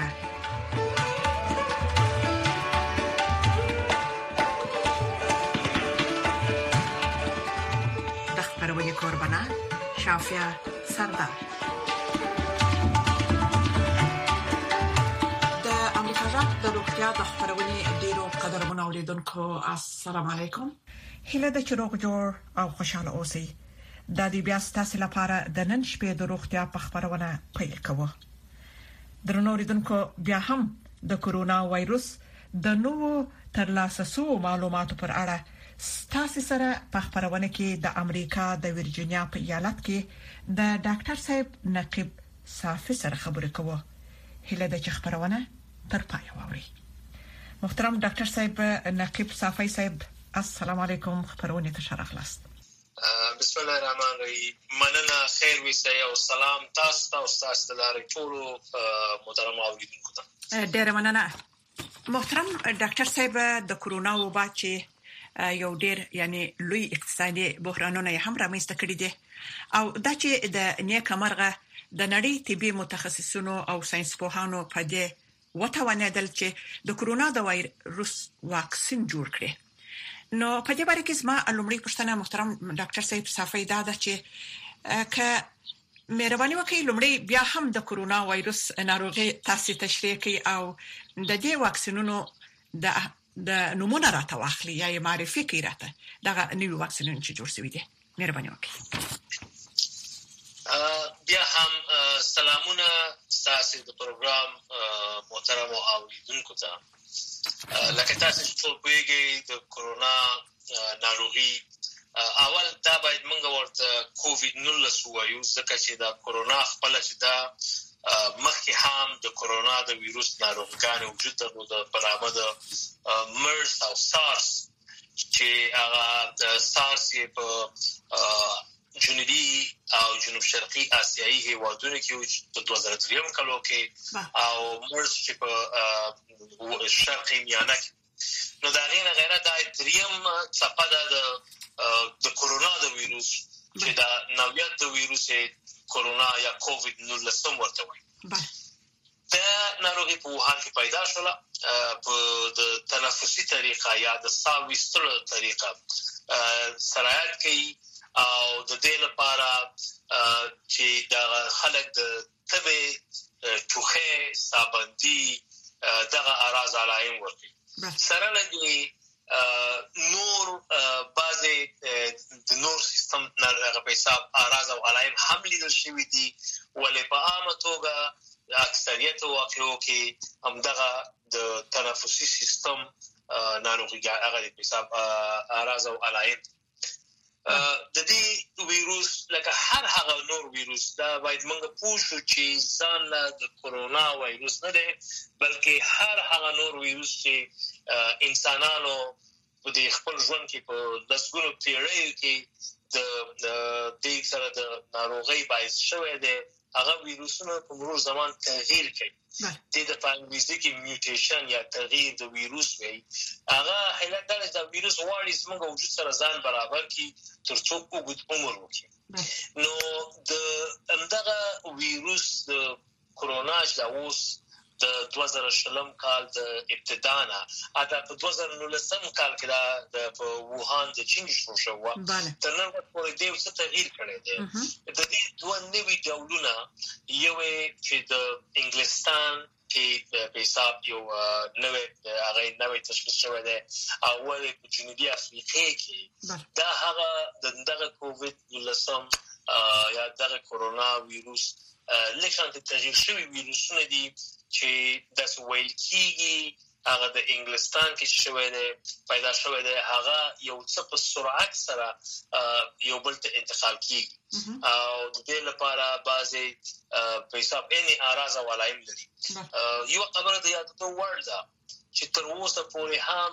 د خبرونې کوربانه شافیا سردار. د امریکا جغ د روغتیا د خبرونې ډیرو قدرمنو اوریدونکو السلام علیکم. هله د چروغ جوړ او خوشاله اوسئ. د دې بیا ستاسو لپاره د نن شپې د روغتیا په خبرونه پیل کوو. درنو اوریدونکو بیا هم د کورونا وایروس د نوو ترلاسه شوو معلوماتو پر اړه ستاسو سره په خبرونه کې د امریکا د ورجینیا په ایالت کې د ډاکټر صاحب نقیب صافی سره خبرې کوو. هله د خبرونه تر پای واوري. محترم ډاکټر صاحب نقیب صافی صاحب السلام علیکم. خبرونه ته شرف لاست. بسم الله الرحمن الرحیم. مننه خیر ویسه او سلام تاسو ته او تاسو ته لارې ټول محترم اوریدونکو ته. ډیر مننه. محترم ډاکټر صاحب د کورونا وبا چې یو ډیر یعنی لوی اقتصادي بحرانونه هم رامنځته کړي دي او دا چې د نیکمرغه د نړۍ طبي متخصصینو او ساينسپوهانو په دې وتوانیدل چې د کورونا د وایروس واکسین جوړ کړي. نو په دې باره کې زما لومړی پوښتنه محترم ډاکټر صاحب صافی دا ده چې که مهرباني وکړئ لومړی بیا هم د کورونا وایروس ناروغي تاسو تشریح کړئ او د دې واکسینونو د نمونه راته واخلي یا معرفي کړئ راته دا نوې واکسینونه چې جوړ شوي دي. مهرباني وکړئ. بیا هم سلامونه تاسو د پروګرام محترم اوریدونکو ته. لکه تاسو چې پوهیږئ د کورونا ناروغي اول دا باید موږ ورته کووید-19 وایو ځکه چې دا کورونا خپل چې دا مخکې هم د کورونا د ویروس ناروغان وجود درلود په نامه د مرس او سارس چې هغه د سارس په جنوبي او جنوب شرقي آسیایي هیوادونو کې په 2003 کال کې او مرس چې په شرقي میانه کې. نو دا غیر دا دریم څپه د کورونا د ویروس چې دا نوعیت د ویروس کورونا یا کووید-19 ورته وایي. دا ناروغي په ووهان کې پیدا شوه په د تنفسي طریقه یا د ساه ویستلو طریقه سرایت کوي او د دې لپاره چې دا خلک د تبه ټوخه سابندي دغه اعراض علایم ورکړي. سره لګي نور بعضي د نور سیستم نه په حساب اعراض او علایم هم لیدل شوی دي ولې په عامه توګه اکثریت واقعو کې هم دغه د تنفسي سیستم ناروغي هغه په حساب اعراض او علایم. د دې ویروس لکه هر هغه نور ویروس دا باید موږ پوه شو چې ځان د کورونا وایروس نه دی بلکې هر هغه نور ویروس چې انسانانو په دې خپل ژوند کې په لسګونو پیړیو کې د دې سره د ناروغي باعث شوی دی هغه ویروسونه په مرور زمان تغییر کوي. د انګلیسي کې میوټیشن یا تغییر د ویروس وي. هغه حالت دا چې ویروس واړي زموږ وجود سره ځان برابر کی ترڅو اوږد عمر وکړي. نو د همدغه ویروس د کورونا چې اوس د 2020 کال د ابتدا نه اته په 2019 کال کې د ووهان د چین شروع شو تر نن پورې د څه تغییر کړی دی. د دې دوه نوي ډولونه یو چې د انګلستان کې په حساب یو نوې تشخیص شوی دی او په جنوبي افریقا کې دا هغه دغه کووید-19 یا دغه کورونا ویروس لکه تغییر شوی ویروسونه دي چې د ویل کېږي هغه د انګلستان کې شوی دی پیدا شوی دی هغه یو څه په سرعت سره یو بل ته انتقال کیږي او د دې لپاره بعضي په حساب اني اعراض او علایم لري. یو خبره د یادو وړ ده چې تر اوسه پورې هم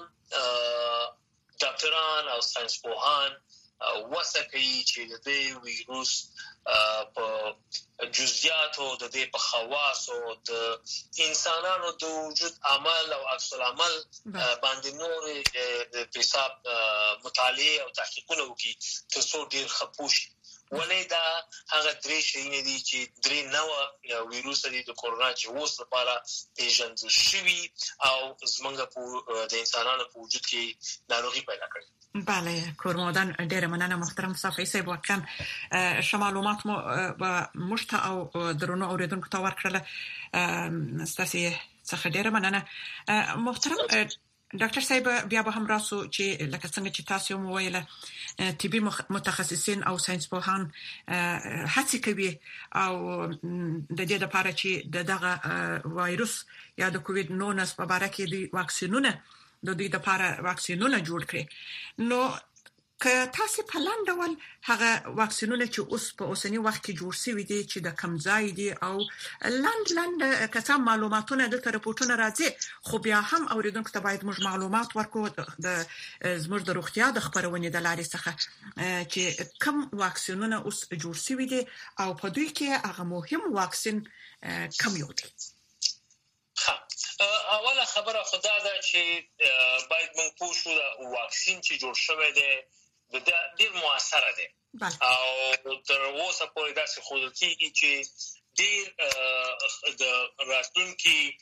ډاکټران او ساينسپوهان وسه کوي چې د دې ویروس په جزئیاتو د دې په خواصو د انسانانو د وجود عمل او عکس العمل باندې نور په حساب مطالعه او تحقیقونه وکړي ترڅو ډیر خپوش ولې دا هغه درې شي دي چې درې نوو ویروس دي د کورونا چې اوس لپاره پیژندل شوی او زمونږ په د انسانانو په وجود کې ناروغي پیدا کړي. بله کورمودان ډېر مننه محترم صافي صاحب وکم معلومات مو مشته او درونو اوریدونکو ته ورکړل ستاسو څخه ډېر مننه محترم ډاکټر صاحب بیا به هم راسو چې لکه څنګه چې تاسو مو ویله طبي متخصصین او ساينس پوهان هڅه کوي او د دې لپاره چې دغه وایروس یا د کووید 19 په اړه کې د واکسینونو د دې لپاره واکسینونه جوړ کړي. نو که تاسو په لاندول هغه واکسینونه چې اوس په اوسنی وخت کې جوړ شوي دي چې د کمزای دي او لاند کسان معلوماتونه د رپورټونو راځي خو بیا هم اوریدونکو ته باید موږ معلومات ورکو د زموږ د روغتیا د خبرونې د لارې څخه چې کوم واکسینونه اوس جوړ شوي دي او په دوی کې هغه مهم واکسین کوم یو دی. اوله خبره خدا ده چې باید موږ پوه شو د واکسین چې جوړ شوی دی د ډیر موثر دی او تر اوسه پورې داسې خوندل کیږي چې ډیر د راتلونکي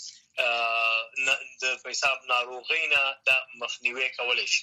د حساب ناروغینا د مخنیوي کولای شي.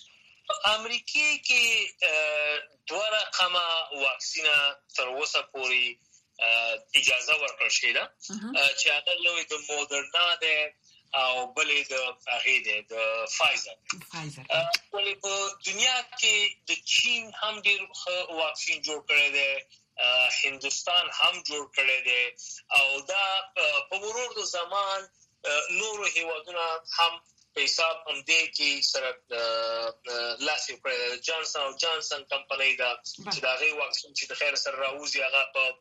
امریکای کې دوه رقمه واکسینه تر اوسه پورې اجازه ورکړل شوې ده چې هغه یو د مودرنا ده او بلې د هغه د فایزر. ولې په دنیا کې د چین هم ډېر واکسین جوړ کړی دی، هندستان هم جوړ کړی دی او دا په مرور زمان نورو هیوادونو هم په حساب هم دي کې سره لاسي کړی. جانسن او جانسن کمپنۍ دا چې دا غي واکسین چې د خیر سره راوځي هغه په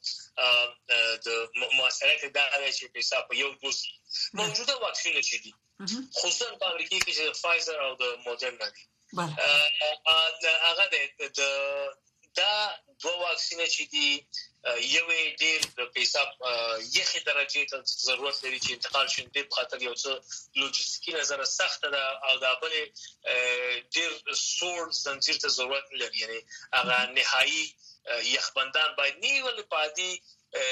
د موثریت دا چې په حساب یو دوس موجوده واکسین چې دي خصوصا په امریکا کې چې فایزر او د مودرنا دي. هغه دا دوه واکسینه چې دي یو ډیر په حساب یخي درجه ته ضرورت لري چې انتقال شي د خاطر یو څه لوجستیکي نظر سخت ده او دا بل ډیر سور زنجیر ته ضرورت لري. یعنی هغه نهایی یخبندان باید نیول پادي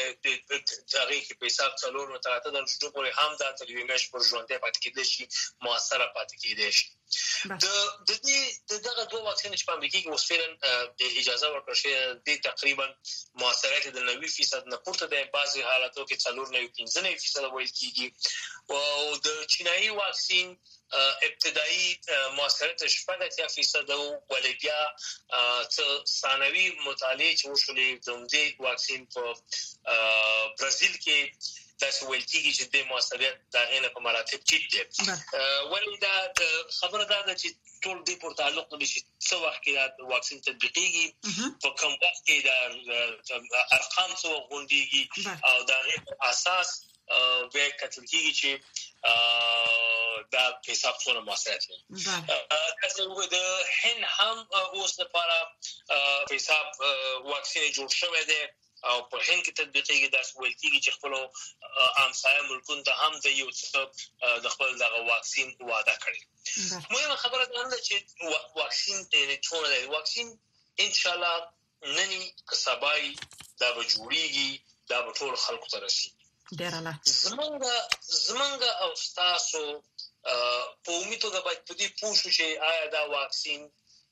تاریخ په حساب څلور نو تراته د شتو پورې هم دا تلویمش پر ژوندې پاتې کېدې شي موثره پاتې کېدې شي. د دې دغه دوه واکسین چې په امریکا کې وسفرن اجازه ورکړل شوې دي تقریبا موثریت د 90% نه پورته ده. بعضي حالاتو کې 4.15% ویل کېږي او د چینایي واکسین ابتدایي موثریت 80% ولې بیا ثانوي مطالعه چې وشولې د دې واکسین په برازیل کې تاسو ویل کېږي چې د موثریت دغه نه په مراتب ټیټ دي. ولې دا خبره ده چې ټول دې پر تعلق لري چې څو وخت کې دا واکسین تطبیقيږي په کوم وخت کې دا ارقام څو غونډيږي او دا غیر اساس به کتل کېږي چې دا په حساب څونه موثریت لري. تاسو د هند هم اوس لپاره په حساب واکسین جوړ شوی دی او په هند کې تطبیقيږي. دا ویل کېږي چې خپل همسایه ملکونو ته هم د یو څه د خپل دغه واکسین وعده کړي. مهمه خبره ده چې واکسین څونه دی. واکسین ان شاء الله نني کسبای دا به جوړیږي، دا به ټول خلکو ته رسیږي. زمونږ او تاسو په امید ته باید په دې پوه شو چې آیا دا واکسین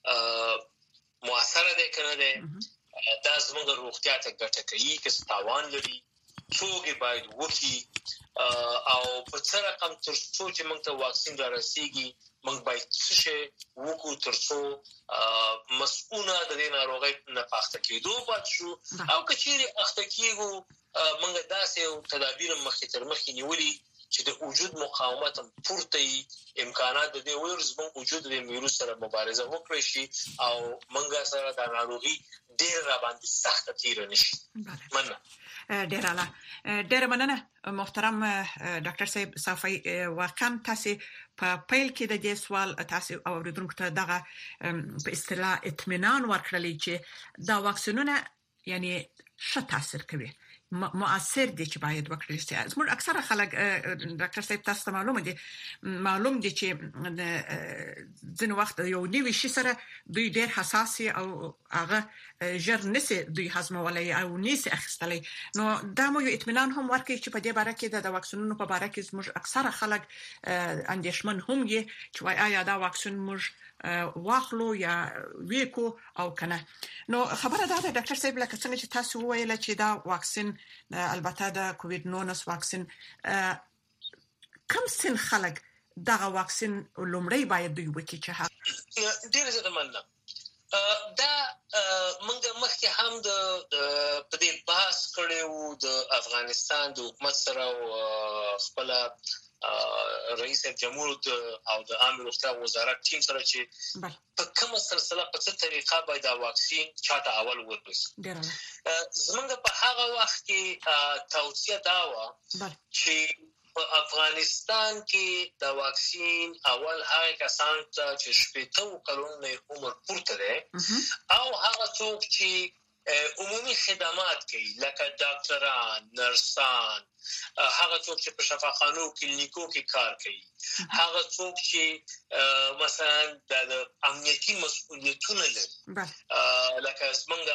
موثر دی کنه دی، دا زمونږ روغتیا ته ګټه کوي که ستاوان لري، څوک باید وکي او په څه رقم تر څو چې موږ ته واکسین را رسیږي موږ باید څه وکړو تر څو مسؤونه د دې ناروغۍ نه پاخته کېدو پات شو او کچېرې اخته کېږو موږ داسې تدابیر مخکې تر مخکې نیولي چې د وجود مقاومت پورته امکانات د دې ویروس موږ وجود د ویروس سره مبارزه وکړي شي او موږ سره د ناروغي ډېر را باندې سخت تیر نشي. مننه. ډېر مننه محترم ډاکټر صاحب صافي. واقعا تاسو په پیل کې د دې سوال تاسو اوریدونکو ته دغه په اصطلاح اطمینان ورکړلی چې دا واکسینونه یعنی ښه تاثیر کوي، مؤثر دي چې باید وکړي شي. زموږ اکثره خلک ډاکټر صاحب تاسو ته معلوم دي چې ځینې وخت یو نیوي شي سره دوی ډېر حساس او هغه ژر نسي دوی هضمولای او نسي اخیستلای. نو دا مو یو اطمینان هم ورکړي چې په دې باره کې د واکسینونو په باره کې زموږ اکثره خلک اندېښمن هم دي چې وای آیا دا واکسین موږ واخلو یا ویکو او کنه. نو خبره ده ډاکټر صاحب لکه څنګه چې تاسو وویل چې دا واکسین البته د کووید 19 واکسین کوم سن خلک دغه واکسین لومړی باید دوی وکړي چې ډیر زړه مننه. دا موږ مخکې هم د په دې بحث کړو د افغانستان د حکومت سره او خپل رئیس جمهور او د عامه روغتیا وزارت ټیم سره چې په کومه سلسله په څه طریقه باید دا واکسین چاته اول ورسي. زمونږ په هغه وخت کې توصیه دا و چې په افغانستان کې د واکسین اول هغه کسان ته چې 80 کلونو عمر پورته دي او هغه څوک چې عمومي خدمات کوي لکه ډاکټران، نرسان، هغه څوک چې په شفاخانو کلینیکو کې کار کوي، هغه څوک چې مثلا د امنیتي مسؤلیتونه لري لکه زمونږ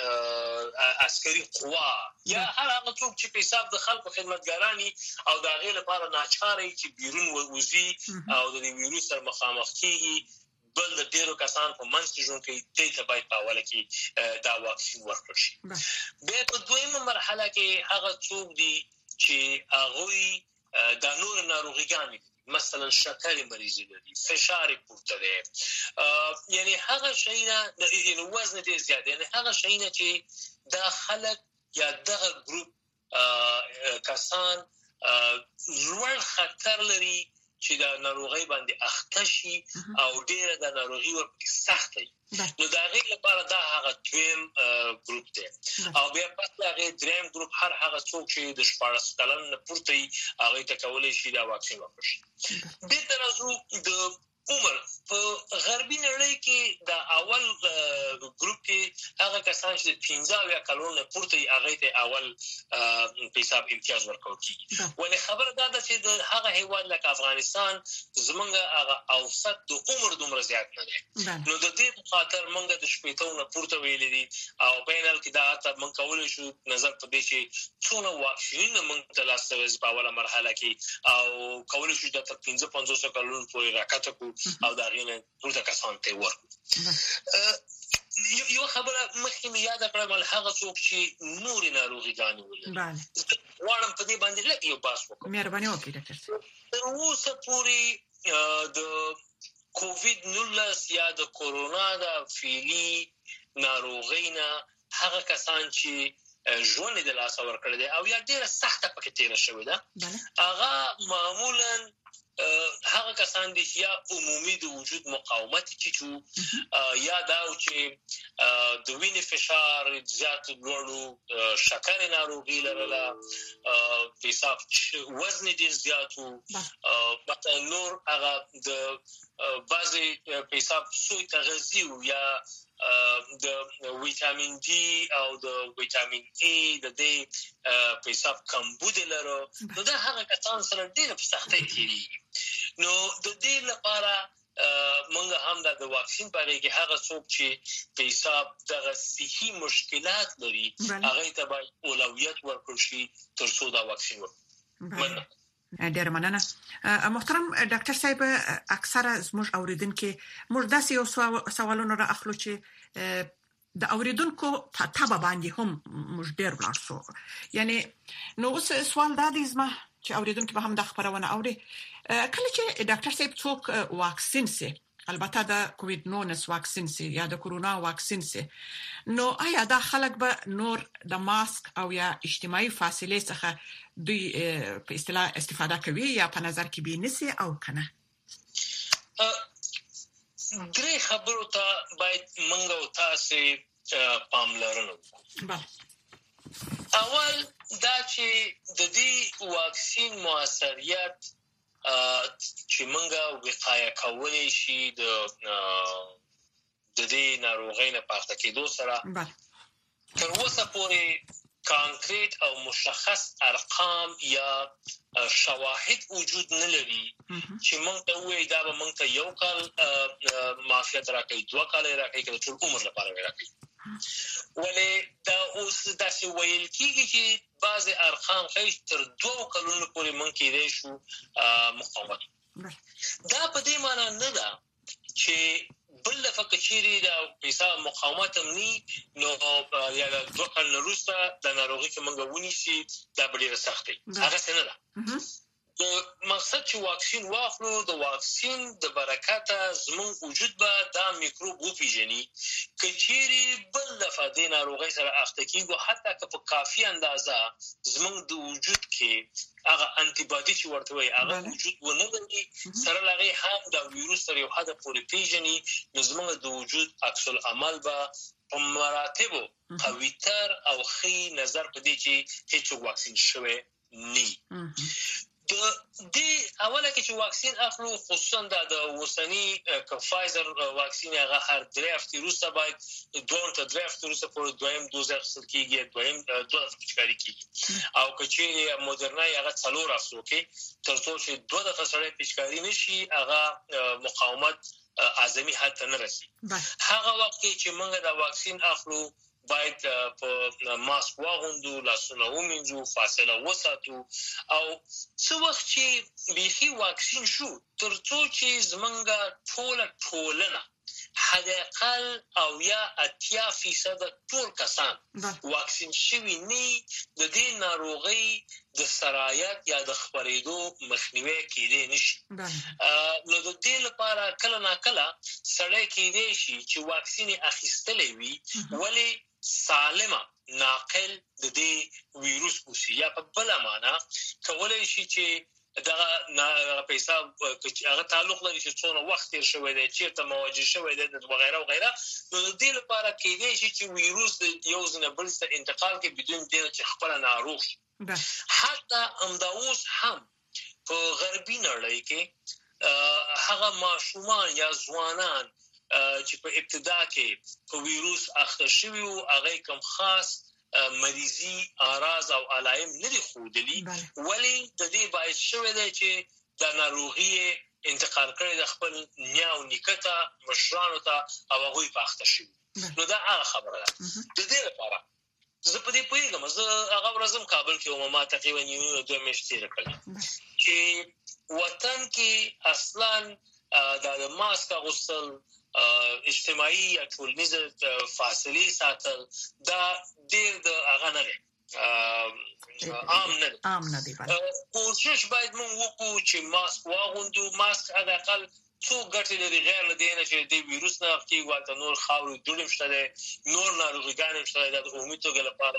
عسکري قوا یا هغه څوک چې په حساب د خلکو خدمتګارانی او د هغې لپاره ناچاري چې بیرون ووزي او د ویروس سره مخامخ کیږي. بل د ډیرو کسان په منځ کې ژوند کوي ته باید په اوله کې دا واکسین ورکړل شي. بیا په دویمه مرحله کې هغه څوک دي چې هغوی د نور ناروغیګانې مثلا شکر مریضي لري، فشار پورته دی، یعنی هغه شیونه د وزن ډیر زیات، یعنی هغه شیونه چې دا خلک یا دغه ګروپ کسان لوړ خطر لري چې د ناروغي باندې اخته شي او ډیره د ناروغي ورپکې سخت وي. نو دا غیر لپاره دا هغه دویم ګروپ دی. او بیا پس هغه دریم ګروپ هغه څوک چې د 14 کلن نه پورته هغه ته کولای شي دا واکسین ورکړي. د ترازو د عمر په غربي نړۍ کې د اول ګروپ کې هغه کسان چې 15 کلونو نه پورته هغه ته اول په حساب امتیاز ورکول کیږي. ولې خبره ده چې د هغه هیواد لکه افغانستان زمونږ هغه اوسط د عمر دومره زیات نه دی. نو د دې خاطر موږ د 80 نه پورته ویلې دي او بینال کې دا ته موږ کولای شو نظر په دې چې څونه واکسینونه موږ ته لاسته په اوله مرحله کې او کولای شو د 15 کلونو پورې راکته او دا غینه ټول کسان ته ورکو. یو خبره مخکې مې یاد کړم هغه څوک چې نور ناروغیګانې ولري. واړم په دې باندې لږ یو بحث وکړم. مهرباني وکړئ ډاکټر. تر اوسه پورې د کووید 19 یا د کورونا د فعلی ناروغینا هغه کسان چې ژوند د لاس ورکړل دي او یا ډیره سخته پکې تیر شوې ده هغه معمولا هغه کسان دي چې یا عمومي د وجود مقاومت چې یا دا چې د وینې فشار زیات لوړو، شکر ناروغي لرله، په حساب وزن ډیر زیاتو، مثلا نور هغه د بعضی په حساب سوی تغذیه یا د ویټامین ډي او د ویټامین ای د دې په حساب کمبود لرو. نو دا هغه کسان سره ډیر په سختۍ تیریږي. نو د دې لپاره موږ هم د واکسین په اړه کې هغه څوک چې په حساب دغه صحي مشکلات لري هغه ته باید اولویت ورکړل شي تر څو دا واکسین ورکړي. ډیر مننه. محترم ډاکټر صاحب، اکثره زموږ اوریدونکو موږ داسې یو سوالونه را اخلو چې د اوریدونکو تابع باندې هم موږ ډیر ورسو. یعنی نو اوس سوال دا دی زما چې اوریدونکو به هم د خبرونه اوري کله چې ډاکټر صاحب څوک واکسین سي، البته د کووید 19 واکسین سي یا د کورونا واکسین سي، نو آیا دا خلک به نور د ماسک او یا اجتماعي فاصله څخه دوی په اصطلاح استفاده کوي یا په نظر کې به نسی او کنه؟ درې خبرو ته باید موږ او تاسو پاملرنه وکړو. اول دا چې د دې واکسین موثریت چې موږ وقایه کولای شي د دې ناروغۍ نه پاتې کېدو سره تر اوسه پورې کانکریټ او مشخص ارقام یا شواهد وجود نه لري چې موږ ته وایي دا به موږ ته یو کال معافیت راکړي 2 کال راکړي کله ټول عمر لپاره راکړي ولې دا اوس داسې ویل کېږي چې بعض ارقام خیش تر 2 کلونو پورې موږ کېدای شو مقاومت دا په دې معنی نه ده چې بل فکرچيري دا پیسا مقاومت امني نو یا د 2 کال وروسته د ناروغي کې موږ ونیسي دا ډیره سخت دی هغه څنګه ده مقصد چې واکسین واخلو د واکسین د برکته زموږ وجود به دا میکروب وپیژني کچيري بل لفظي ناروغي سره اخته کیږي حتی که په کافي اندازه زموږ د وجود کې هغه انټي باډي چې ورته وي هغه وجود ونه لري سره لغې هم د ویروس سره یو حد پورې پیژني نو زموږ د وجود عکس العمل به په مراتبو قویتر او خي نظر په دې چې هیڅ واکسین شوی نه د اوله کې چې واکسین اخلو خصوصا د وسنی فایزر واکسین هغه هر 3 هفته وروسته باید 2 تر 3 هفته وروسته پر دویم دوز اخیستل کیږي دویم دوه پچکاري کیږي او کچې مودرنا هغه 4 هفته کې تر څو چې 2 دفعه سره پچکاري نشي هغه مقاومت اعظمي حد ته نه رسي هغه وخت چې موږ د واکسین اخلو باید په ماسک واغوندو لاسونه ومینځو فاصله وساتو او څو وخت چې بيخي واکسین شو ترڅو چې زمونږه ټولنه حداقل او یا 80% ټول کسان واکسین شوي نه د دې ناروغي د سرایت یا د خبرېدو مخنیوي کېدای نشي نو د دې لپاره کله ناکله سړی کېدای شي چې واکسین اخیستلې وي ولی سالمه ناقل د دې ویروس اوسي یا په بل معنا کولای شي چې دا پیسې هغه تعلق لري چې څونه وخت تیر شوی دی چې ته مواجه شوی دی او غیره او غیره نو د دې لپاره کېدای شي چې ویروس د یو ځنه بل څه انتقال کې بدون دې چې خپل ناروغ حتی امداوس هم په غربي نړۍ کې هغه ماشومان یا ځوانان چې په ابتدا کې په ویروس اخته شوی او هغه کوم خاص مریضي اعراض او علائم نه دي خودلی ولی د دې باعث شوی دی چې د ناروغي انتقال کړي د خپل نیاو نیکته مشرانو ته او هغه په اخته شوی نو دا هغه خبره ده د دې لپاره زه په دې پوهیږم زه هغه ورځم کابل کې او ما تقریبا 2 میاشتې کړې چې وطن کې اصلا د ماسک اغوستل اجتماعي یا ټولنیز فاصله ساتل دا ډېر د هغه نه عام نه دی کوشش باید موږ وکړو چې ماسک واغوندو ماسک حداقل څو ګټې لري غیر له دې نه چې د ویروس نه کېږي واته نور خاورې جوړم شته نور ناروغیګان شته د عمومي توګه لپاره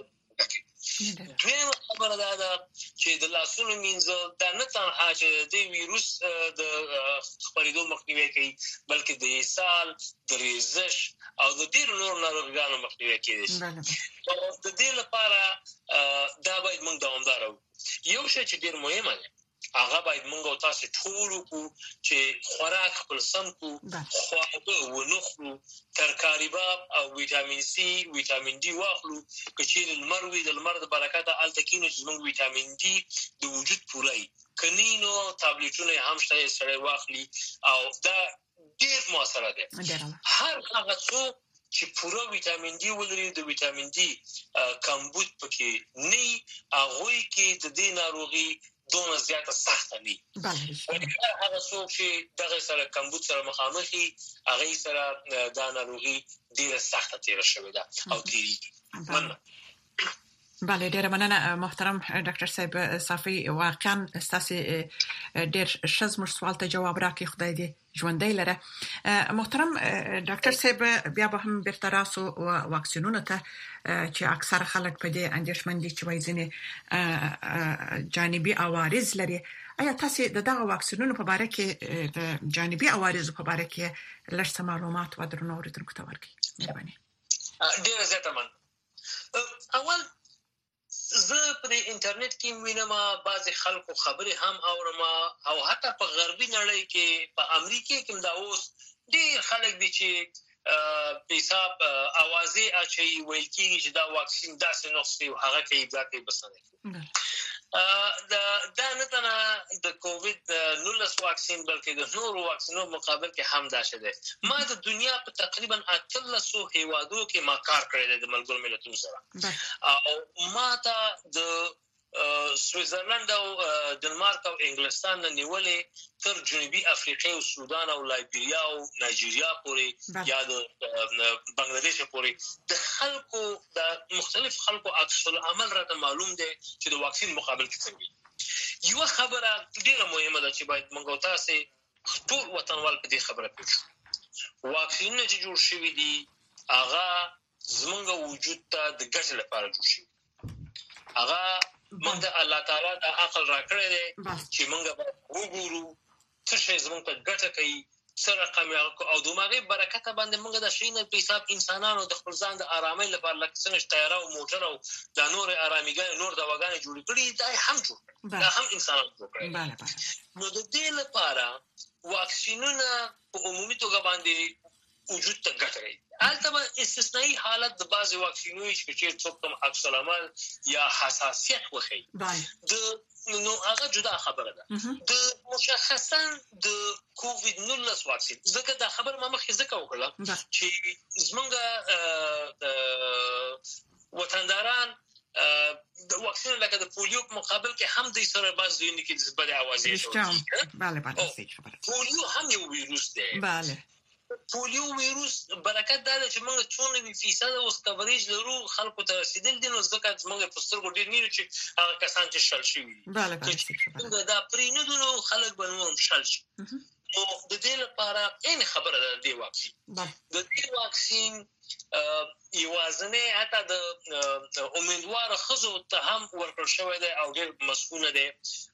دویم خبره ده چې د لاسونو مینځل دا نه تنها چې د ویروس د خپرېدو مخنیوي کوي بلکې د اسهال د ریزش او د ډېر نور ناروغیانو مخنیوي کوي د دې لپاره دا باید موږ دوامدار یو شی چې ډېر مهمه ده هغه باید موږ او تاسو ټول کو چې خوراک خپل سم کو خواږه ونخلو ترکاری باب او ویټامین سي ویټامین ډي واخلو کچیر المروي د لمر د برکته التکینو چې موږ ویټامین ډي د وجود پورای کنينو ټابلیټونه هم شته سره واخلي او دا ډیر موثره ده هر هغه څو چې پوره ویټامین ډي ولري د ویټامین ډي کمبود پکې نه هغه کې د دې ناروغي دونه زیاته سخته نه هغه څوک چې دغه سره کمبود سره مخامخي هغه سره د ناروغي ډیره سخته تیر شوې ده او تیری بله ډیره مننه محترم ډاکټر صاحب صافي واقعا تاسو ډیر شزمر سوال ته جواب راکړي خدای دې ژوندۍ لره محترم ډاکټر صاحب بیا به هم بیرته راسو واکسینونه ته چې اکثر خلک په دې اندېښمن دي چې وایي ځینې جانبي عوارض لري آیا تاسو دغه واکسینونو په اړه کې د جانبي عوارض په اړه کې لږ معلومات و درنو اوریدونکو ته ورکړئ مهرباني ډیر زیاته من اول زه په انټرنیټ کې وینم بعضی خلکو خبرې هم اورم او حتی په غربي نړۍ کې په امریکا کې دا اوس ډیر خلک دي چې په حساب اوازې اچي ویل کېږي چې دا واکسین داسې نسخه او هغه کې ځکه بسنه دا نه تنه د کووډ 19 واکسین بلکې د نورو واکسینو مقابل کې هم داشه ده ما د دنیا په تقریبا 300 هیوادو کې ما کار کړی د ملګرو ملتونو سره او ما ته د سویټزرلند او ډنمارک او انګلستان نه نیولې تر جنوبي افریقا او سودان او لایبیریا او نایجیریا پورې یا د بنگلاديش پورې د خلکو د مختلف خلکو عکس العمل راته معلوم دي چې د واکسین مقابل کې څنګه یو خبره ډیره مهمه ده چې باید موږ تاسو ټول وطنوال په دې خبره پوه شو واکسین چې جوړ شوی دی هغه زموږ وجود ته د ګټې لپاره جوړ شوی هغه موږ د الله تعالی د عقل راکړی دی چې موږ وګورو څه شی زموږ ته ګټه کوي څه رقم او دماغي برکت باندې موږ د شینه په حساب انسانانو د خپل ځان د آرامۍ لپاره لکه څنګه تیاره او موټر او د نور آراميګان نور د وګانې جوړ کړي دا هم جوړ دا هم انسانانو جوړ کړي نو د دې لپاره واکسینونه په عمومي توګه باندې وجود ته ګټه کوي البته استثنایی حالت د بعضي واکسینونو چې څوک کوم عکس العمل یا حساسیت وخی د نو هغه جدا خبره ده د مشخصا د کووډ 19 واکسین ځکه دا خبر ما مخکې ځکه وکړه چې زمونږ وطنداران د واکسین لکه د پولیو په مقابل کې هم د سره بعض ځینې کې د بده اوازې شو bale پولیو هم یو ویروس دی bale پولیو ویروس برکت دا چې موږ 94% اوس کوریج لرو خلکو ته رسیدل دي نو ځکه موږ په سترګو ډیر نه چې هغه کسان چې شل شي بله دا پرینودونو خلک بنوم شل شي او د دې لپاره این خبره ده د واکسین د دې واکسین یوازنه حتی د امیدوار خزو ته هم ورکړل شوی دی او ډیر مسؤونه دی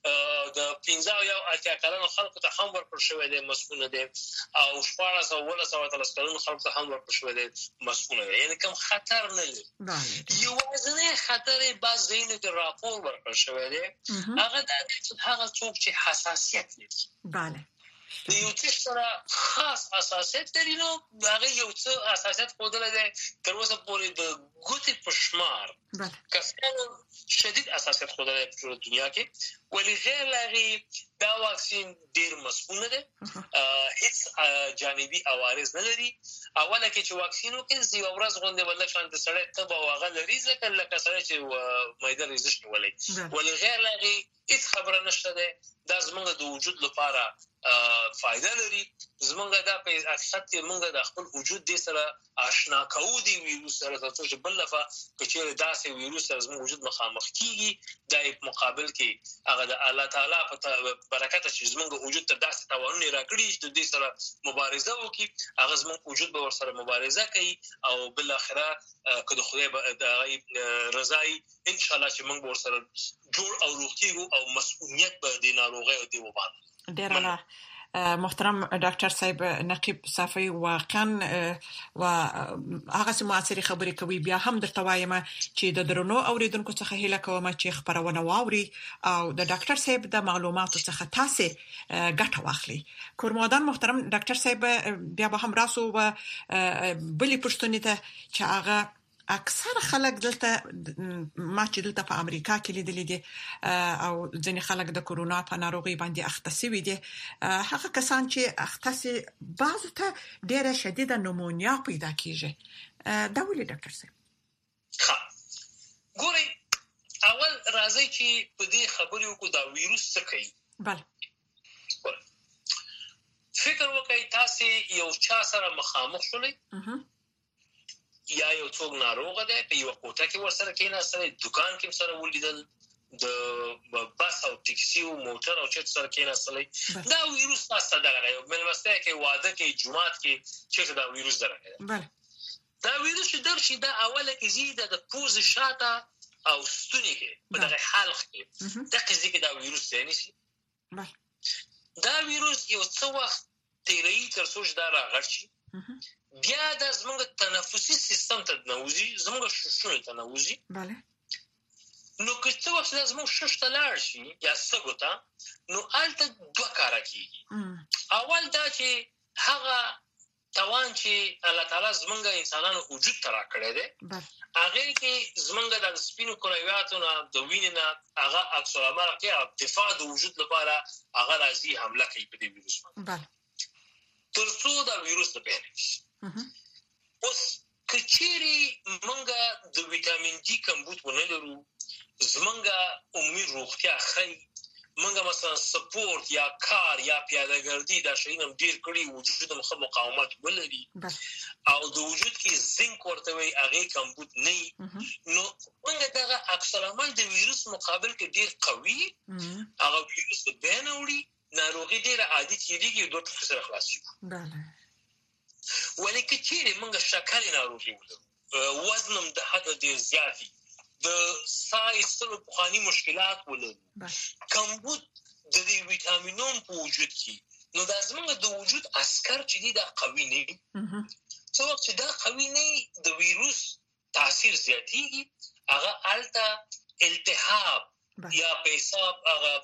د 15 یو اتیا کلونو خلکو ته هم ورکړل شوی دی مسؤونه دی او 1413 کلونو خلکو ته هم ورکړل شوی دی مسؤونه دی یعنی کوم خطر نه لري یوازنه خطر بعض زینو کې راپور ورکړل شوی دی هغه د هغه څوک چې حساسیت لري bale د یو څه سره خاص اساسیت لري نو هغه یو څه اساسیت خودل دي تر اوسه پورې د ګوتې پښمار کسانو شدید اساسیت خودل په دنیا کې ولی غیر لغي دا واکسین ډیر مسؤونه ده هیڅ جانبي عوارض نه لري اوله کې چې واکسینو کې یو ورځ غونډه بل شان د سړی ته به واغه لري ځکه لکه سړی چې مېده ریزش نیولې ولی غیر لغي هیڅ خبره نشته ده دا زموږ د وجود لپاره فائدہ لري زمونږ دا په حقیقت کې مونږ د خپل وجود د سره آشنا کوو دی ویروس سره تاسو چې بل لفه کچې داسې ویروس سره زموږ وجود مخامخ کیږي د مقابل کې هغه د الله تعالی په برکت چې زموږ وجود ته داسې توانونه راکړي چې د دې سره مبارزه وکړي هغه زموږ وجود به ور سره مبارزه کوي او بل اخره که د خدای د رضای ان شاء الله چې مونږ ور سره جوړ او روغ کیږو او مسؤلیت به د ناروغي او د وبا ډیر محترم ډاکټر صاحب نقیب صافی واقعا و هغه سماسري خبرې کوي بیا هم درته وایم چې د درنو اوریدونکو څخه هیله کوم چې خبرونه واوري او د ډاکټر صاحب د معلوماتو څخه تاسو ګټه واخلي کورمودان محترم ډاکټر صاحب بیا به هم راسو و بلې پښتنې ته چې هغه اکثر خلک دلته ما چې دلته په امریکا کې لیدل دي او ځینې خلک د کورونا په ناروغي باندې اخته شوي دي هغه کسان چې اخته شي بعضو ته ډېره شدیده نمونیا پیدا کیږي دا ولې ډاکټر صاحب ګوري اول راځي چې په دې خبرو کو دا ویروس څه کوي بله فکر وکړئ تاسو یو چا سره مخامخ شولې یا یو څوک ناروغ دی په یو کوټه کې ورسره کېناستل دکان کې سره ولیدل د بس او ټیکسي او موټر او چت سره کېناستل دا ویروس تاسو ته راغلی ملمسته کې واده کې جمعات کې چې دا ویروس درغلی بله دا ویروس درشي دا اوله کې زیاده د پوز شاته او ستوني کې په دغه حلق کې د قضیه کې دا ویروس دی نشي بله دا ویروس یو څو وخت تیری تر څو دا راغلی بیا د زموږ تنفسي سیستم ته نوځي زموږ شوشونه ته نوځي bale نو که څه وخت زموږ شوش ته لاړ شي یا سګوتا نو الته دوه کار کوي اول دا چې هغه توان چې الله تعالی زمونږ انسانانو وجود ترا کړی دی هغه کې زمونږ د سپینو کرویاتو نه د وینې نه هغه اکسلامر کې دفاع د وجود لپاره هغه راځي حمله کوي په دې ویروس باندې ترڅو دا ویروس د پیل اوس کچيري مونږه د وټامین ډي کمبود ونه لرو زمونږ عمومي روغتیا خی مونږه مثلا سپورت یا کار یا پیادهګردي دا شینم ډیر کړی وجود مخه مقاومت ولري او د وجود کې زنک ورته وي هغه کمبود نه نو مونږه دا اکثر عمل د ویروس مقابل کې ډیر قوي هغه ویروس به نه وړي ناروغي ډیر عادي کیږي دوه تفسیر خلاصي ولیکن چې مونږه شکر ناروغي ولرو وزنم د حد ډیر زیاتی د سایستلو بخاني مشکلات ولرو کمبود د دې وټامینونو په وجود کې نو د زمونږ د وجود عسكر چې دا قوي نه څو وخت دا قوي نه د ویروس تاثیر زیاتیږي هغه الته التهاب یا پیساب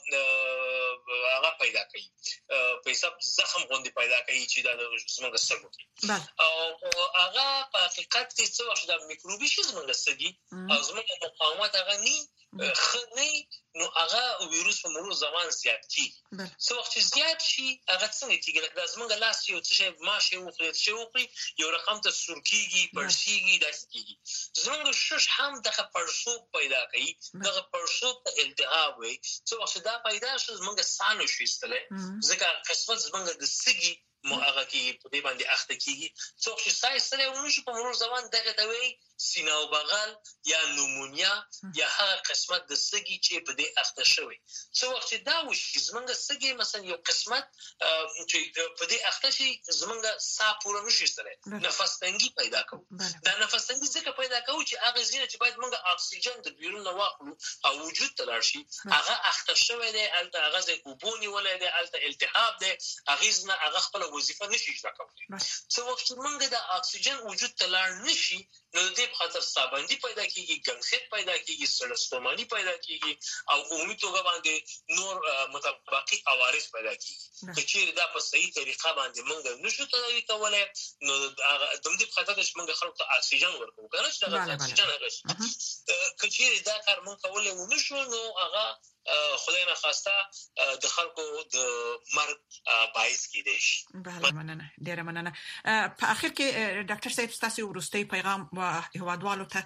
هغه پیدا کوي پیساب زخم غوندي پیدا کوي چې دا زمونږ سره کوي او هغه په حقیقت کې څه وخت د میکروبي شي زمونږ سږي او زمونږ مقاومت هغه نه خني نو هغه ویروس په مرور زمان زیات کیږي څو وخت زیات شي هغه څنګه کیږي لکه زمونږ لاس یو څه ماشه وخوري یو رقم ته سورکیږي پړسیږي داسې کیږي زمونږ شش هم دغه پړسوب پیدا کوي دغه پړسوب ته التهاب وي څو وخت دا پیدا شي زمونږ سانو شي استله ځکه قسمت زمونږ د سږي هغه کې په دې باندې اخته کیږي څو چې سای سره ونشي په مرور زمان دغه دوی سینه او بغل یا نمونیا یا هغه قسمت د سږي چې په دې اخته شوی څو وخت دا وشي زمونږ سږي مثلا یو قسمت چې په دې اخته شي زمونږ سا پوره نشي سره نفس تنګي پیدا کوي دا نفس تنګي ځکه پیدا کوي چې هغه زینه چې باید مونږ اکسیجن د بیرون نه واخلو او وجود ته راشي هغه اخته شوی دی الته هغه ځای وبونی ولې دی الته التهاب دی هغه هغه خپل وظیفه نشي اجرا کولی څو وخت مونږ د اکسیجن وجود ته لاړ نشي نو دې په خاطر سابندي پیدا کیږي ګنخت پیدا کیږي سړستومانی پیدا کیږي او عمومي توګه باندې نور متبقي عوارض پیدا کیږي چې دا په صحیح طریقه باندې مونږ نشو تداوی کولای نو د دې په خاطر چې مونږ خلکو ته اکسیجن ورکوو کنه چې دا اکسیجن هغه چې دا کار مونږ کولای ونشو نو هغه خدای نه خواسته د خلکو د مرګ باعث کیدی شي. بله مننه ډیره مننه. په اخر کې ډاکټر صاحب تاسو ورسته پیغام و هوادوالو ته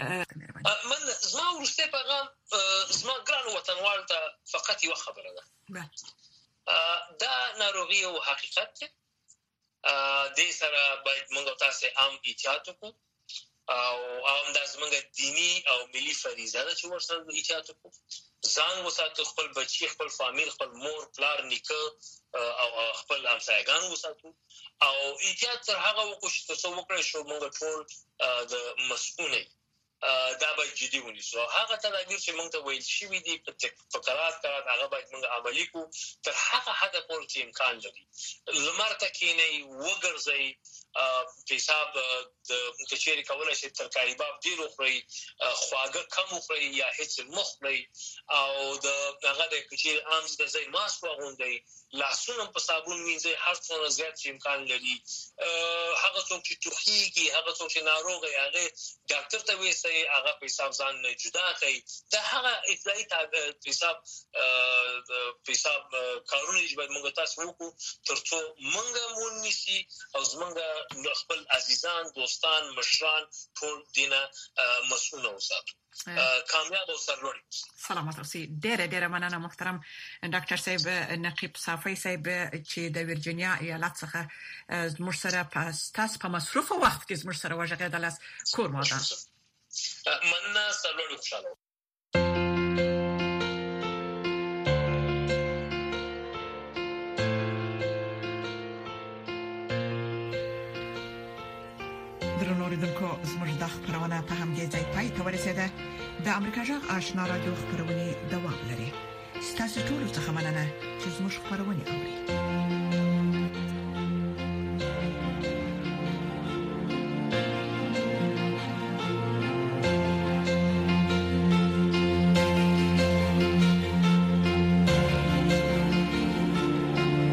من زما ورسته پیغام زما ګران وطنوال ته فقط یو خبره ده. دا ناروغي او حقیقت ده. د سره باید موږ تاسو عام احتیاط وکړو او هم د زمونږ دینی او ملي فریضه ده چې ورسره احتیاط وکړو. ځان وساتو، خپل بچي، خپل فامیل، خپل مور پلار نیکه او خپل همسایگان وساتو او احتیاط تر هغه وکړو چې تاسو وکړئ شو موږ ټول د مسؤلین دا به جدي ونیسو. هغه تدابیر چې موږ ته ویل شوي دي په فقرات هغه باید موږ عملي کړو تر هغه حد پورې چې امکان لري. لمر ته کېنئ، وګرځئ، پیساب د کچېری کولای شي ترکاری باب ډیر وخوري، خواږه کم وخوري یا هیڅ مخوري او د هغه د کچېری عام د ځای ماسک واغوندئ، لاسونه په صابون وینځئ هر څومره زیات چې امکان لري. هغه څوک چې ټوخیږي، هغه څوک چې ناروغ دی، هغه ډاکټر ته وایي هغه پیساب ځان نه جدا کړي. دا هغه اطلاعي پیساب کارونه چې باید موږ تاسو وکړو ترڅو موږ مونږ او زموږ خپل عزیزان، دوستان، مشران ټول دینه مسؤل اوساتو. کامیاب او سرلوړي. سلامات اوسئ. ډېر مننه محترم ډاکټر صاحب نقیب صافی صاحب چې د ورجینیا ایالت څخه زموږ سره په مصروف وخت کې زموږ سره وژغېدل اس کور ماده. مننه، سرلوړي، خوشاله. درنوریدونکو زموږ د خبرونه په همدې ځای پای ته ورسېده. د امریکا جغ آشنا رادیو خبرونه دوام لري. ستاسو ټول څه مننه چې زموږ خبرونه اوري.